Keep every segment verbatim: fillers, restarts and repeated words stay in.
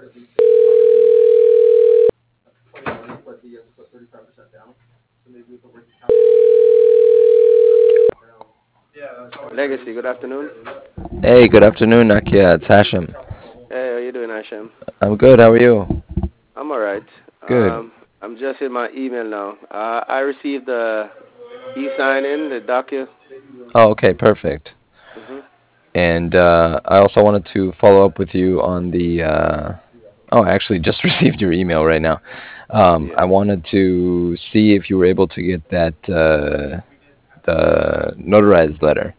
Legacy, good afternoon. Hey, good afternoon, Nakia. It's Hashem. Hey, how you doing, Asham? I'm good. How are you? I'm alright. Good. Um, I'm just in my email now. Uh, I received the e-sign in, the docu. Oh, okay, perfect. hmm And uh, I also wanted to follow up with you on the. Uh, oh, I actually just received your email right now. Um, Yeah. I wanted to see if you were able to get that uh, the notarized letter.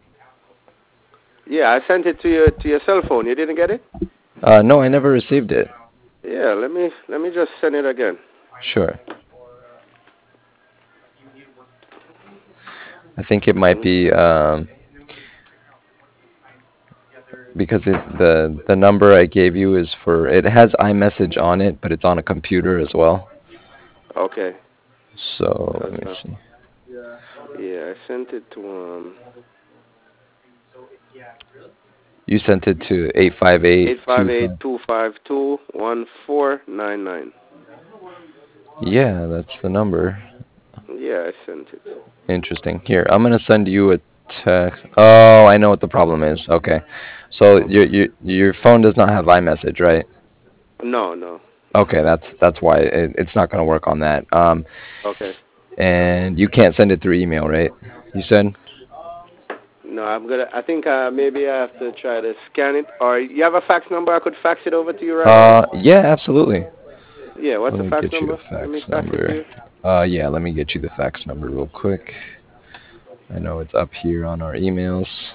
Yeah, I sent it to your to your cell phone. You didn't get it? Uh, no, I never received it. Yeah. Let me let me just send it again. Sure. I think it might hmm be um, because it, the the number I gave you is for it has iMessage on it, but it's on a computer as well. Okay. So Cause let me uh, see. yeah, I sent it to um You sent it to eight five eight eight five two eight five. two five two one four nine nine. Yeah, that's the number. Yeah, I sent it. Interesting. Here, I'm gonna send you a text. Oh, I know what the problem is. Okay. So your Okay. your your phone does not have iMessage, right? No, no. Okay, that's that's why it, it's not gonna work on that. Um, Okay. and you can't send it through email, right? You said? No, I'm gonna. I think uh, maybe I have to try to scan it. Or you have a fax number? I could fax it over to you right now. Uh, yeah, absolutely. Yeah. What's Let the me fax get you a number? Let me fax fax it to number. you. Uh, yeah, let me get you the fax number real quick. I know it's up here on our emails.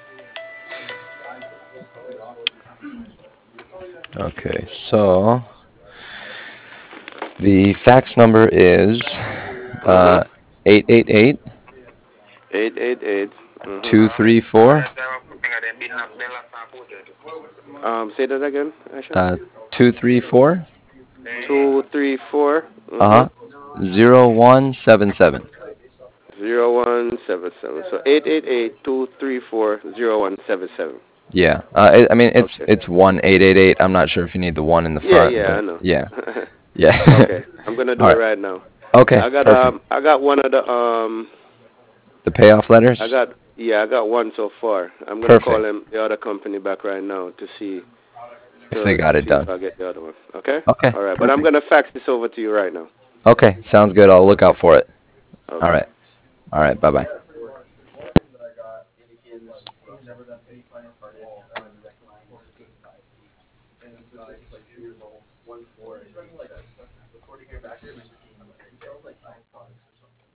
Okay, so the fax number is Mhm. uh, eight eight eight Eight eight eight. Mhm. two three four Um. Say that again, Asham. uh, two three four Two three four. uh-huh, Mhm. zero one seven seven. Zero one seven seven. So eight eight eight two three four zero one seven seven. Yeah, uh, I, I mean it's Okay. it's one eight eight eight. I'm not sure if you need the one in the Yeah. front, Yeah. I but know. yeah, yeah. Okay. I'm gonna All do it right. right now. Okay, I got perfect. um. I got one of the um. The payoff I letters? got yeah, I got one so far. I'm gonna call Perfect. them the other company back right now to see If they to got it see if done. I get the other one. Okay? Okay, All right, but I'm perfect. gonna fax this over to you right now. Okay, sounds good. I'll look Okay. out for it. All Okay. right. All right. Bye bye.